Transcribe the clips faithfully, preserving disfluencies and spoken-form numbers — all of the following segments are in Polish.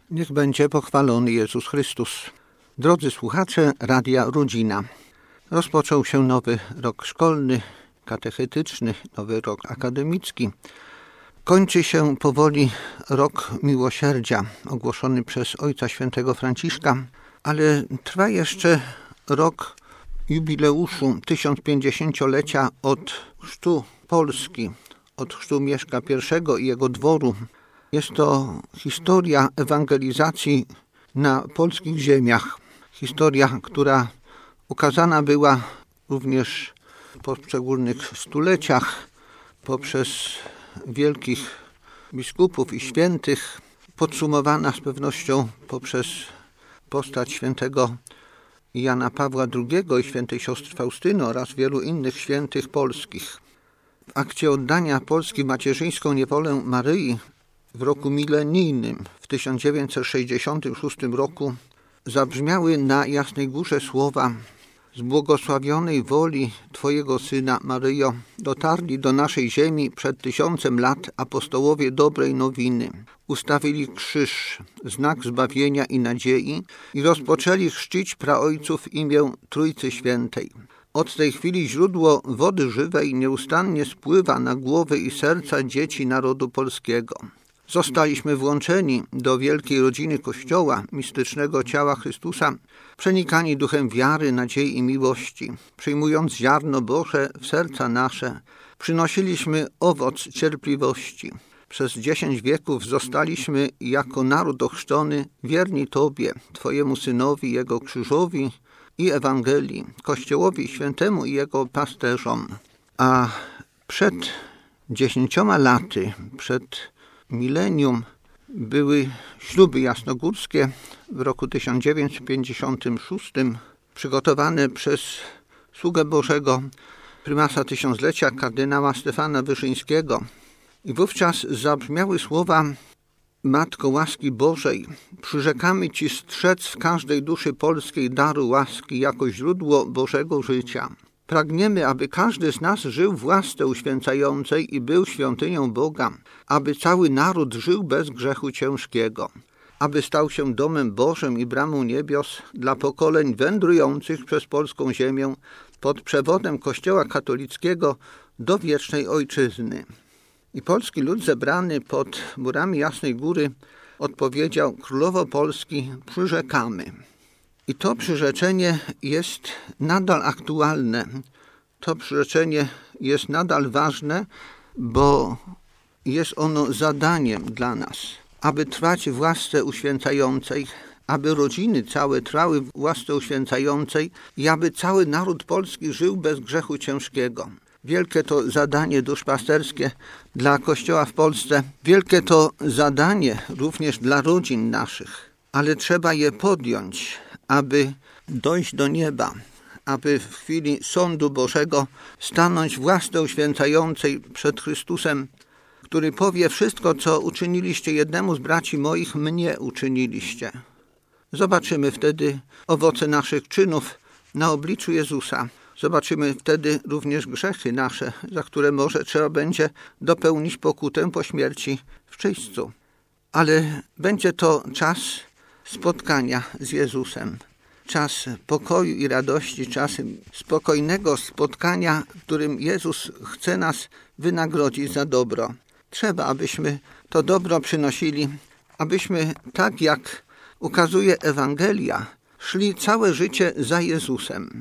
Niech będzie pochwalony Jezus Chrystus. Drodzy słuchacze Radia Rodzina, rozpoczął się nowy rok szkolny, katechetyczny, nowy rok akademicki. Kończy się powoli rok miłosierdzia ogłoszony przez Ojca Świętego Franciszka, ale trwa jeszcze rok jubileuszu tysiącpięćdziesięciolecia od chrztu Polski, od chrztu Mieszka I i jego dworu. Jest to historia ewangelizacji na polskich ziemiach. Historia, która ukazana była również w poszczególnych stuleciach poprzez wielkich biskupów i świętych, podsumowana z pewnością poprzez postać świętego Jana Pawła drugiego i świętej siostry Faustyny oraz wielu innych świętych polskich. W akcie oddania Polski w macierzyńską niewolę Maryi w roku milenijnym, w tysiąc dziewięćset sześćdziesiątym szóstym roku, zabrzmiały na Jasnej Górze słowa: z błogosławionej woli Twojego Syna, Maryjo, dotarli do naszej ziemi przed tysiącem lat apostołowie dobrej nowiny. Ustawili krzyż, znak zbawienia i nadziei i rozpoczęli chrzcić praojców w imię Trójcy Świętej. Od tej chwili źródło wody żywej nieustannie spływa na głowy i serca dzieci narodu polskiego. Zostaliśmy włączeni do wielkiej rodziny Kościoła, mistycznego ciała Chrystusa, przenikani duchem wiary, nadziei i miłości. Przyjmując ziarno Boże w serca nasze, przynosiliśmy owoc cierpliwości. Przez dziesięć wieków zostaliśmy jako naród ochrzczony wierni Tobie, Twojemu Synowi, Jego krzyżowi i Ewangelii, Kościołowi Świętemu i Jego pasterzom. A przed dziesięcioma laty, przed milenium, były śluby jasnogórskie w roku tysiąc dziewięćset pięćdziesiątym szóstym, przygotowane przez sługę Bożego, prymasa tysiąclecia, kardynała Stefana Wyszyńskiego. I wówczas zabrzmiały słowa: Matko łaski Bożej, przyrzekamy Ci strzec w każdej duszy polskiej daru łaski jako źródło Bożego życia. Pragniemy, aby każdy z nas żył w łasce uświęcającej i był świątynią Boga, aby cały naród żył bez grzechu ciężkiego, aby stał się domem Bożym i bramą niebios dla pokoleń wędrujących przez polską ziemię pod przewodem Kościoła katolickiego do wiecznej Ojczyzny. I polski lud zebrany pod murami Jasnej Góry odpowiedział: Królowo Polski, przyrzekamy. I to przyrzeczenie jest nadal aktualne. To przyrzeczenie jest nadal ważne, bo jest ono zadaniem dla nas, aby trwać w łasce uświęcającej, aby rodziny całe trwały w łasce uświęcającej i aby cały naród polski żył bez grzechu ciężkiego. Wielkie to zadanie duszpasterskie dla Kościoła w Polsce, wielkie to zadanie również dla rodzin naszych, ale trzeba je podjąć, aby dojść do nieba, aby w chwili sądu Bożego stanąć w łasce uświęcającej przed Chrystusem, który powie: wszystko, co uczyniliście jednemu z braci moich, mnie uczyniliście. Zobaczymy wtedy owoce naszych czynów na obliczu Jezusa. Zobaczymy wtedy również grzechy nasze, za które może trzeba będzie dopełnić pokutę po śmierci w czyśćcu. Ale będzie to czas spotkania z Jezusem. Czas pokoju i radości, czas spokojnego spotkania, w którym Jezus chce nas wynagrodzić za dobro. Trzeba, abyśmy to dobro przynosili, abyśmy, tak jak ukazuje Ewangelia, szli całe życie za Jezusem.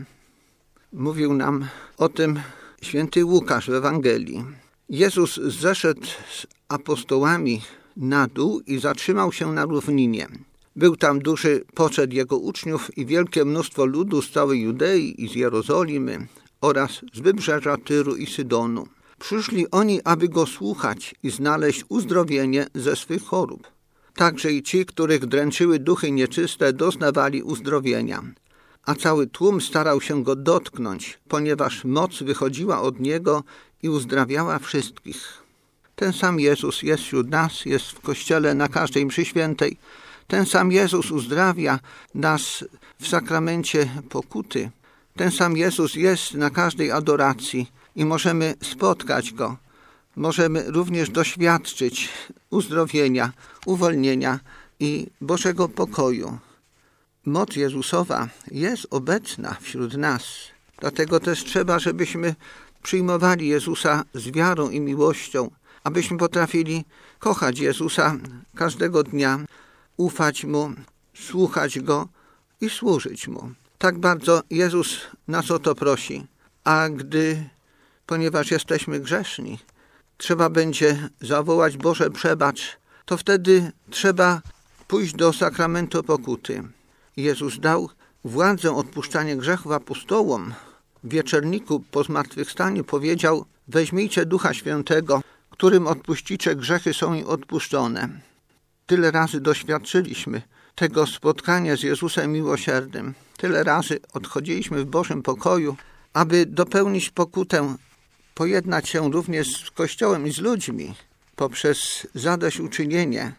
Mówił nam o tym święty Łukasz w Ewangelii. Jezus zeszedł z apostołami na dół i zatrzymał się na równinie. Był tam duży poczet jego uczniów i wielkie mnóstwo ludu z całej Judei i z Jerozolimy oraz z wybrzeża Tyru i Sydonu. Przyszli oni, aby go słuchać i znaleźć uzdrowienie ze swych chorób. Także i ci, których dręczyły duchy nieczyste, doznawali uzdrowienia. A cały tłum starał się go dotknąć, ponieważ moc wychodziła od niego i uzdrawiała wszystkich. Ten sam Jezus jest wśród nas, jest w Kościele na każdej mszy świętej. Ten sam Jezus uzdrawia nas w sakramencie pokuty. Ten sam Jezus jest na każdej adoracji i możemy spotkać Go. Możemy również doświadczyć uzdrowienia, uwolnienia i Bożego pokoju. Moc Jezusowa jest obecna wśród nas. Dlatego też trzeba, żebyśmy przyjmowali Jezusa z wiarą i miłością, abyśmy potrafili kochać Jezusa każdego dnia, ufać Mu, słuchać Go i służyć Mu. Tak bardzo Jezus nas o to prosi. A gdy, ponieważ jesteśmy grzeszni, trzeba będzie zawołać Boże przebacz, to wtedy trzeba pójść do sakramentu pokuty. Jezus dał władzę odpuszczania grzechów apostołom. W wieczerniku po zmartwychwstaniu powiedział: weźmijcie Ducha Świętego, którym odpuścicie grzechy są im odpuszczone. Tyle razy doświadczyliśmy tego spotkania z Jezusem miłosiernym. Tyle razy odchodziliśmy w Bożym pokoju, aby dopełnić pokutę, pojednać się również z Kościołem i z ludźmi poprzez zadośćuczynienie.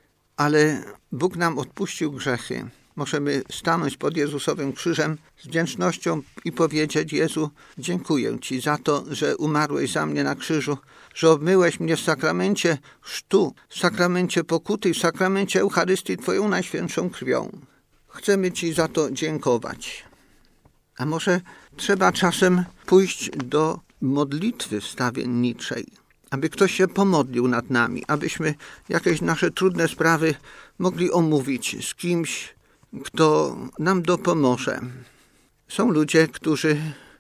Ale Bóg nam odpuścił grzechy. Możemy stanąć pod Jezusowym krzyżem z wdzięcznością i powiedzieć: Jezu, dziękuję Ci za to, że umarłeś za mnie na krzyżu, że obmyłeś mnie w sakramencie chrztu, w sakramencie pokuty, w sakramencie Eucharystii Twoją najświętszą krwią. Chcemy Ci za to dziękować. A może trzeba czasem pójść do modlitwy wstawienniczej, aby ktoś się pomodlił nad nami, abyśmy jakieś nasze trudne sprawy mogli omówić z kimś, kto nam dopomoże. Są ludzie, którzy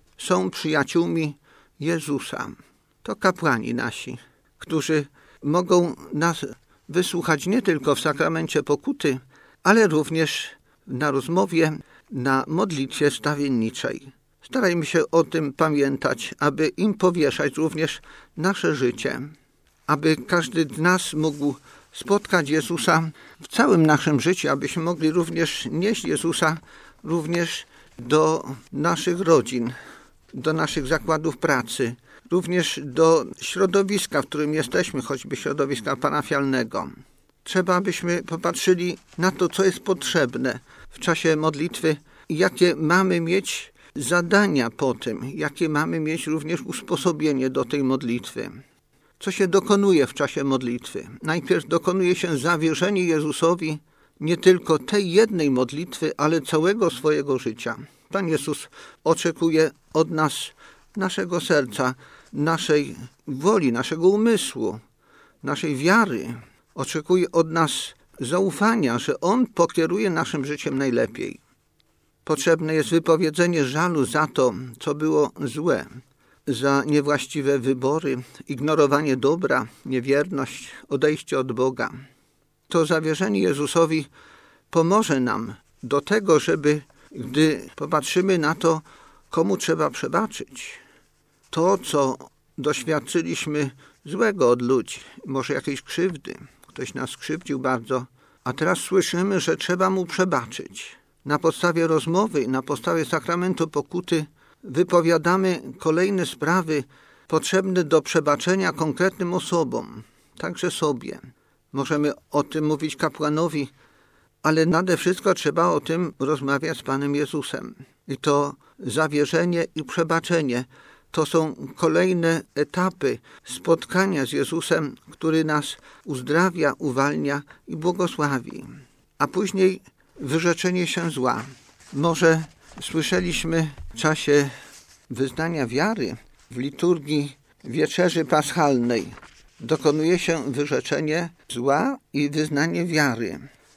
są przyjaciółmi Jezusa. To kapłani nasi, którzy mogą nas wysłuchać nie tylko w sakramencie pokuty, ale również na rozmowie, na modlitwie wstawienniczej. Starajmy się o tym pamiętać, aby im powierzać również nasze życie, aby każdy z nas mógł spotkać Jezusa w całym naszym życiu, abyśmy mogli również nieść Jezusa również do naszych rodzin, do naszych zakładów pracy, również do środowiska, w którym jesteśmy, choćby środowiska parafialnego. Trzeba, abyśmy popatrzyli na to, co jest potrzebne w czasie modlitwy i jakie mamy mieć zadania po tym, jakie mamy mieć również usposobienie do tej modlitwy. Co się dokonuje w czasie modlitwy? Najpierw dokonuje się zawierzenie Jezusowi nie tylko tej jednej modlitwy, ale całego swojego życia. Pan Jezus oczekuje od nas naszego serca, naszej woli, naszego umysłu, naszej wiary. Oczekuje od nas zaufania, że On pokieruje naszym życiem najlepiej. Potrzebne jest wypowiedzenie żalu za to, co było złe, za niewłaściwe wybory, ignorowanie dobra, niewierność, odejście od Boga. To zawierzenie Jezusowi pomoże nam do tego, żeby, gdy popatrzymy na to, komu trzeba przebaczyć, to, co doświadczyliśmy złego od ludzi, może jakiejś krzywdy, ktoś nas skrzywdził bardzo, a teraz słyszymy, że trzeba mu przebaczyć. Na podstawie rozmowy, na podstawie sakramentu pokuty wypowiadamy kolejne sprawy potrzebne do przebaczenia konkretnym osobom, także sobie. Możemy o tym mówić kapłanowi, ale nade wszystko trzeba o tym rozmawiać z Panem Jezusem. I to zawierzenie i przebaczenie to są kolejne etapy spotkania z Jezusem, który nas uzdrawia, uwalnia i błogosławi. A później wyrzeczenie się zła. Może słyszeliśmy w czasie wyznania wiary w liturgii Wieczerzy Paschalnej. Dokonuje się wyrzeczenie zła i wyznanie wiary.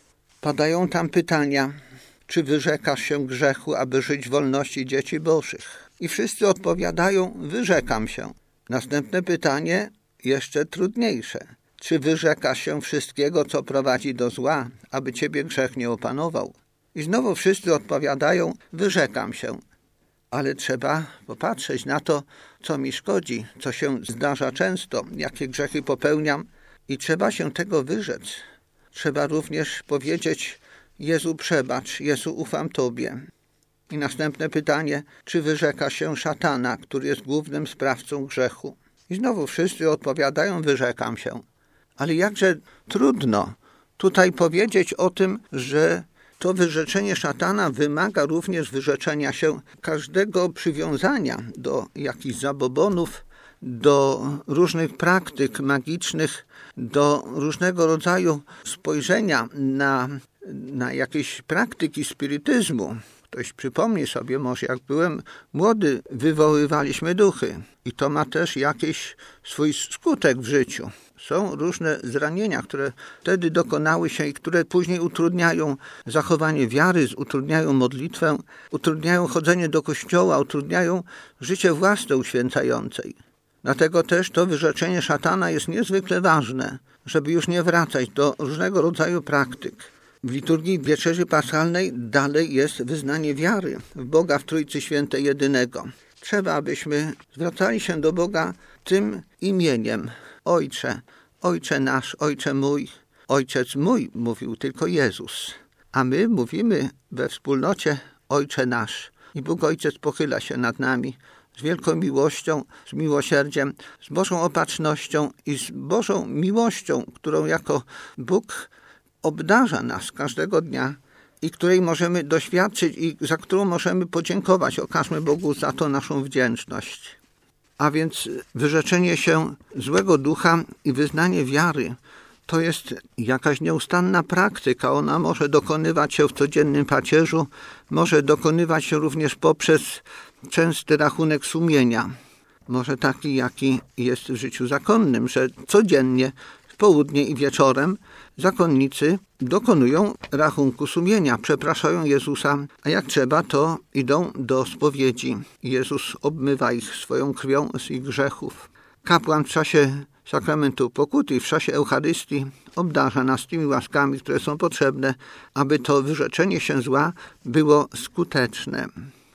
Padają tam pytania, czy wyrzekasz się grzechu, aby żyć w wolności dzieci Bożych? I wszyscy odpowiadają, wyrzekam się. Następne pytanie, jeszcze trudniejsze. Czy wyrzekasz się wszystkiego, co prowadzi do zła, aby ciebie grzech nie opanował? I znowu wszyscy odpowiadają, wyrzekam się. Ale trzeba popatrzeć na to, co mi szkodzi, co się zdarza często, jakie grzechy popełniam i trzeba się tego wyrzec. Trzeba również powiedzieć, Jezu przebacz, Jezu ufam Tobie. I następne pytanie, czy wyrzeka się szatana, który jest głównym sprawcą grzechu? I znowu wszyscy odpowiadają, wyrzekam się. Ale jakże trudno tutaj powiedzieć o tym, że to wyrzeczenie szatana wymaga również wyrzeczenia się każdego przywiązania do jakichś zabobonów, do różnych praktyk magicznych, do różnego rodzaju spojrzenia na, na jakieś praktyki spirytyzmu. Ktoś przypomni sobie, może jak byłem młody, wywoływaliśmy duchy i to ma też jakiś swój skutek w życiu. Są różne zranienia, które wtedy dokonały się i które później utrudniają zachowanie wiary, utrudniają modlitwę, utrudniają chodzenie do kościoła, utrudniają życie własne uświęcającej. Dlatego też to wyrzeczenie szatana jest niezwykle ważne, żeby już nie wracać do różnego rodzaju praktyk. W liturgii Wieczerzy Paschalnej dalej jest wyznanie wiary w Boga w Trójcy Świętej Jedynego. Trzeba, abyśmy zwracali się do Boga tym imieniem. Ojcze, Ojcze nasz, Ojcze mój, Ojciec mój, mówił tylko Jezus. A my mówimy we wspólnocie Ojcze nasz. I Bóg Ojciec pochyla się nad nami z wielką miłością, z miłosierdziem, z Bożą opatrznością i z Bożą miłością, którą jako Bóg obdarza nas każdego dnia i której możemy doświadczyć i za którą możemy podziękować. Okażmy Bogu za to naszą wdzięczność. A więc wyrzeczenie się złego ducha i wyznanie wiary to jest jakaś nieustanna praktyka. Ona może dokonywać się w codziennym pacierzu, może dokonywać się również poprzez częsty rachunek sumienia. Może taki, jaki jest w życiu zakonnym, że codziennie w południe i wieczorem zakonnicy dokonują rachunku sumienia, przepraszają Jezusa, a jak trzeba, to idą do spowiedzi. Jezus obmywa ich swoją krwią z ich grzechów. Kapłan w czasie sakramentu pokuty, w czasie Eucharystii obdarza nas tymi łaskami, które są potrzebne, aby to wyrzeczenie się zła było skuteczne.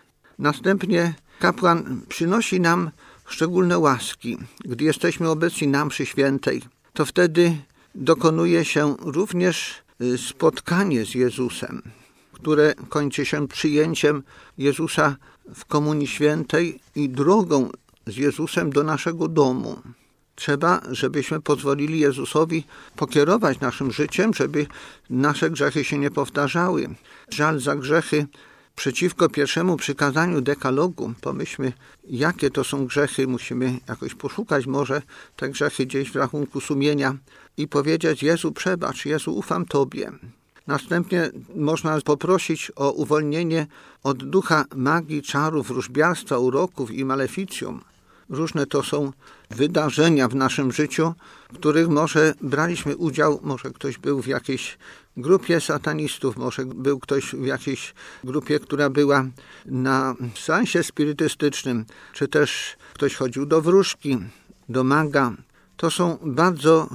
Następnie kapłan przynosi nam szczególne łaski. Gdy jesteśmy obecni na mszy świętej, to wtedy dokonuje się również spotkanie z Jezusem, które kończy się przyjęciem Jezusa w Komunii Świętej i drogą z Jezusem do naszego domu. Trzeba, żebyśmy pozwolili Jezusowi pokierować naszym życiem, żeby nasze grzechy się nie powtarzały. Żal za grzechy przeciwko pierwszemu przykazaniu dekalogu. Pomyślmy, jakie to są grzechy. Musimy jakoś poszukać może te grzechy gdzieś w rachunku sumienia i powiedzieć: Jezu, przebacz, Jezu, ufam Tobie. Następnie można poprosić o uwolnienie od ducha magii, czarów, wróżbiarstwa, uroków i maleficjum. Różne to są wydarzenia w naszym życiu, w których może braliśmy udział, może ktoś był w jakiejś grupie satanistów, może był ktoś w jakiejś grupie, która była na seansie spirytystycznym, czy też ktoś chodził do wróżki, do maga. To są bardzo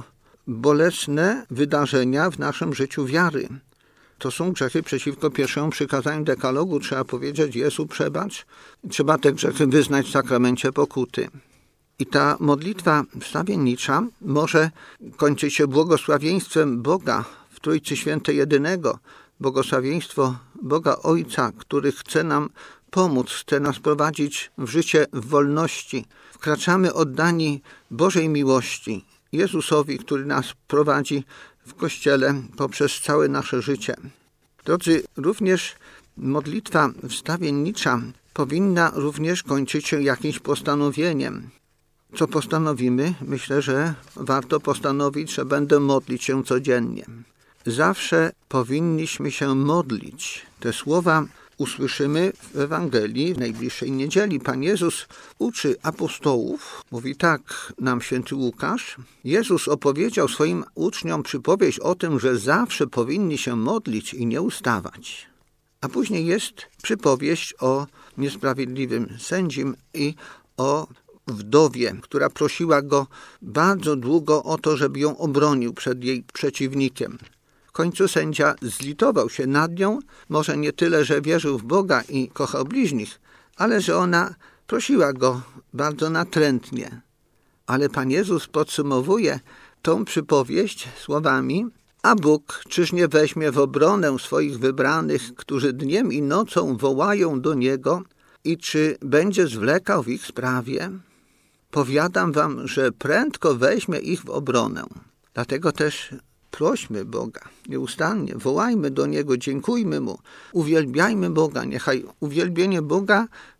bolesne wydarzenia w naszym życiu wiary. To są grzechy przeciwko pierwszemu przykazaniu dekalogu. Trzeba powiedzieć: Jezu, przebacz. Trzeba te grzechy wyznać w sakramencie pokuty. I ta modlitwa wstawiennicza może kończyć się błogosławieństwem Boga w Trójcy Świętej Jedynego. Błogosławieństwo Boga Ojca, który chce nam pomóc, chce nas prowadzić w życie w wolności. Wkraczamy oddani Bożej miłości, Jezusowi, który nas prowadzi w Kościele poprzez całe nasze życie. Drodzy, również modlitwa wstawiennicza powinna również kończyć się jakimś postanowieniem. Co postanowimy? Myślę, że warto postanowić, że będę modlić się codziennie. Zawsze powinniśmy się modlić. Te słowa usłyszymy w Ewangelii w najbliższej niedzieli. Pan Jezus uczy apostołów, mówi tak nam święty Łukasz. Jezus opowiedział swoim uczniom przypowieść o tym, że zawsze powinni się modlić i nie ustawać. A później jest przypowieść o niesprawiedliwym sędzim i o wdowie, która prosiła go bardzo długo o to, żeby ją obronił przed jej przeciwnikiem. W końcu sędzia zlitował się nad nią, może nie tyle, że wierzył w Boga i kochał bliźnich, ale że ona prosiła go bardzo natrętnie. Ale Pan Jezus podsumowuje tą przypowieść słowami: a Bóg czyż nie weźmie w obronę swoich wybranych, którzy dniem i nocą wołają do Niego, i czy będzie zwlekał w ich sprawie? Powiadam wam, że prędko weźmie ich w obronę. Dlatego też prośmy Boga nieustannie, wołajmy do Niego, dziękujmy Mu, uwielbiajmy Boga. Niechaj uwielbienie Boga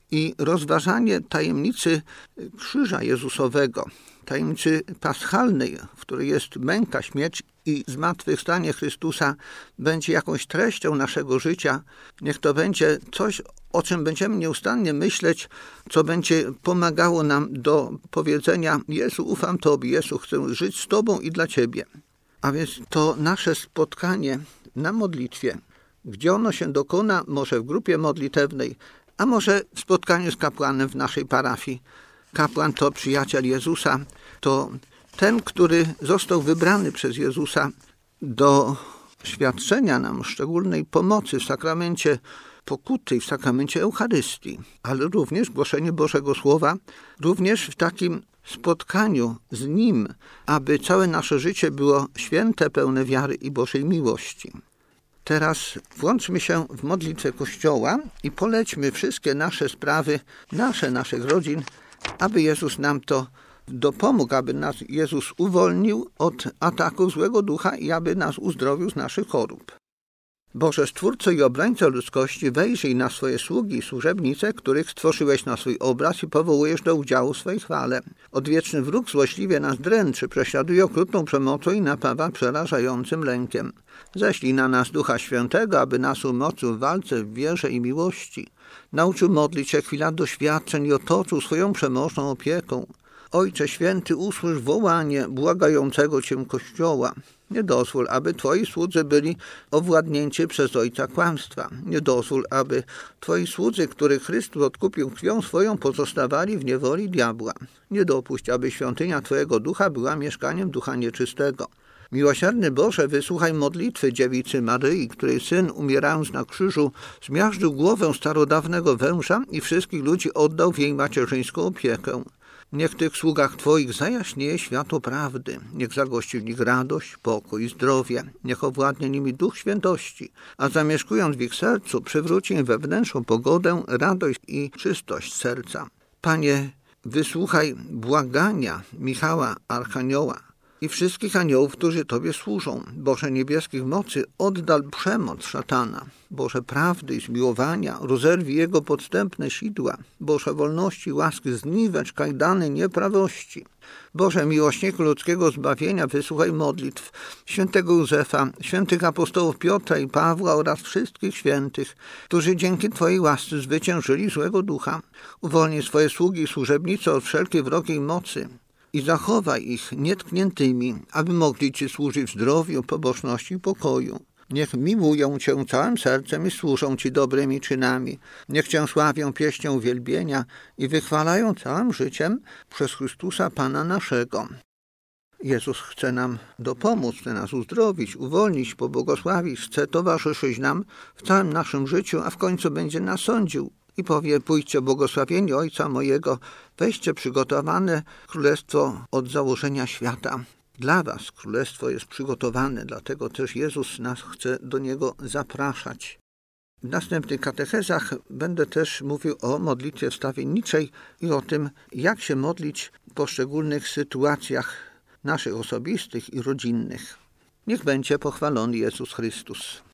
I rozważanie tajemnicy krzyża Jezusowego, tajemnicy paschalnej, w której jest męka, śmierć i zmartwychwstanie Chrystusa, będzie jakąś treścią naszego życia. Niech to będzie coś, o czym będziemy nieustannie myśleć, co będzie pomagało nam do powiedzenia: Jezu, ufam Tobie, Jezu, chcę żyć z Tobą i dla Ciebie. A więc to nasze spotkanie na modlitwie, gdzie ono się dokona, może w grupie modlitewnej, a może w spotkaniu z kapłanem w naszej parafii. Kapłan to przyjaciel Jezusa, to ten, który został wybrany przez Jezusa do świadczenia nam szczególnej pomocy w sakramencie pokuty, w sakramencie Eucharystii, ale również głoszenie Bożego Słowa, również w takim spotkaniu z Nim, aby całe nasze życie było święte, pełne wiary i Bożej miłości. Teraz włączmy się w modlitwę Kościoła i polećmy wszystkie nasze sprawy, nasze, naszych rodzin, aby Jezus nam to dopomógł, aby nas Jezus uwolnił od ataku złego ducha i aby nas uzdrowił z naszych chorób. Boże Stwórco i Obrońco ludzkości, wejrzyj na swoje sługi i służebnice, których stworzyłeś na swój obraz i powołujesz do udziału w swej chwale. Odwieczny wróg złośliwie nas dręczy, prześladuje okrutną przemocą i napawa przerażającym lękiem. Ześlij na nas Ducha Świętego, aby nas umocnił w walce, w wierze i miłości. Nauczył modlić się chwila doświadczeń i otoczył swoją przemożną opieką. Ojcze Święty, usłysz wołanie błagającego Cię Kościoła. Nie dozwól, aby Twoi słudzy byli owładnięci przez ojca kłamstwa. Nie dozwól, aby Twoi słudzy, których Chrystus odkupił krwią swoją, pozostawali w niewoli diabła. Nie dopuść, aby świątynia Twojego Ducha była mieszkaniem ducha nieczystego. Miłosierny Boże, wysłuchaj modlitwy dziewicy Maryi, której Syn, umierając na krzyżu, zmiażdżył głowę starodawnego węża i wszystkich ludzi oddał w jej macierzyńską opiekę. Niech w tych sługach Twoich zajaśnieje światło prawdy. Niech zagości w nich radość, pokój i zdrowie. Niech owładnie nimi Duch Świętości, a zamieszkując w ich sercu, przywróci im wewnętrzną pogodę, radość i czystość serca. Panie, wysłuchaj błagania Michała Archanioła i wszystkich aniołów, którzy Tobie służą. Boże niebieskich mocy, oddal przemoc szatana. Boże prawdy i zmiłowania, rozerwij jego podstępne sidła. Boże wolności i łaski, zniwecz kajdany nieprawości. Boże miłośniku ludzkiego zbawienia, wysłuchaj modlitw świętego Józefa, świętych apostołów Piotra i Pawła oraz wszystkich świętych, którzy dzięki Twojej łasce zwyciężyli złego ducha. Uwolnij swoje sługi i służebnice od wszelkiej wrogiej mocy i zachowaj ich nietkniętymi, aby mogli Ci służyć w zdrowiu, pobożności i pokoju. Niech miłują Cię całym sercem i służą Ci dobrymi czynami. Niech Cię sławią pieśnią uwielbienia i wychwalają całym życiem przez Chrystusa Pana naszego. Jezus chce nam dopomóc, chce nas uzdrowić, uwolnić, pobłogosławić, chce towarzyszyć nam w całym naszym życiu, a w końcu będzie nas sądził. I powie: pójdźcie błogosławieni Ojca mojego, weźcie przygotowane królestwo od założenia świata. Dla was królestwo jest przygotowane, dlatego też Jezus nas chce do niego zapraszać. W następnych katechezach będę też mówił o modlitwie wstawienniczej i o tym, jak się modlić w poszczególnych sytuacjach naszych osobistych i rodzinnych. Niech będzie pochwalony Jezus Chrystus.